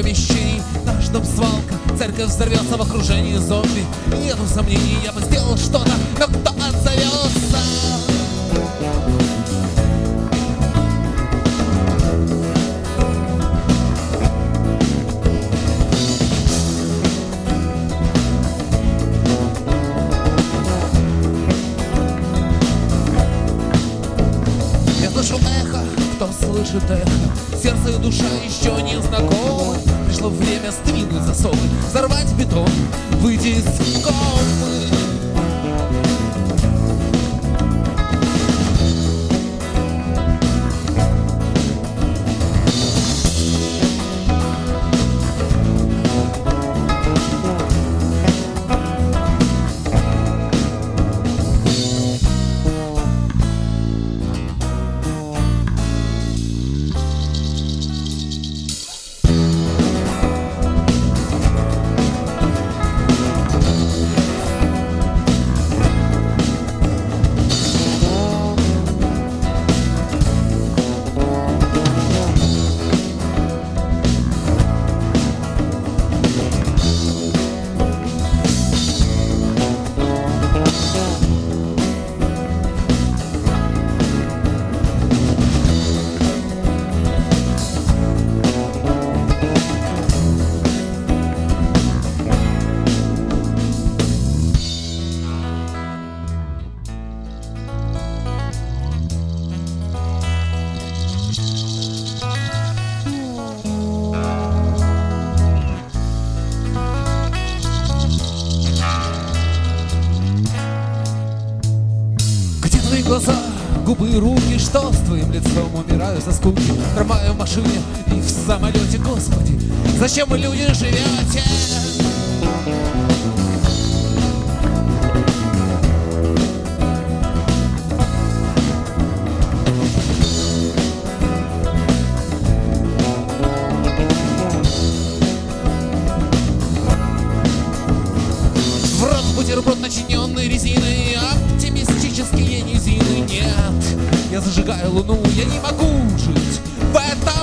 помещений. Наш дом свалка, церковь взорвется в окружении зомби. Нету сомнений, я бы сделал что-то, но кто отзовется? Я слышу эхо, кто слышит эхо? Сердце и душа еще не знакомы. Пришло время сдвинуть засовы, взорвать бетон, выйти из комы. Глаза, губы и руки, что с твоим лицом? Умираю со скуки, трамваю в машине и в самолете. Господи, зачем вы, люди, живете? В рот бутерброд, начиненный резиной, оптимистические низины. Нет, я зажигаю луну, я не могу жить в этом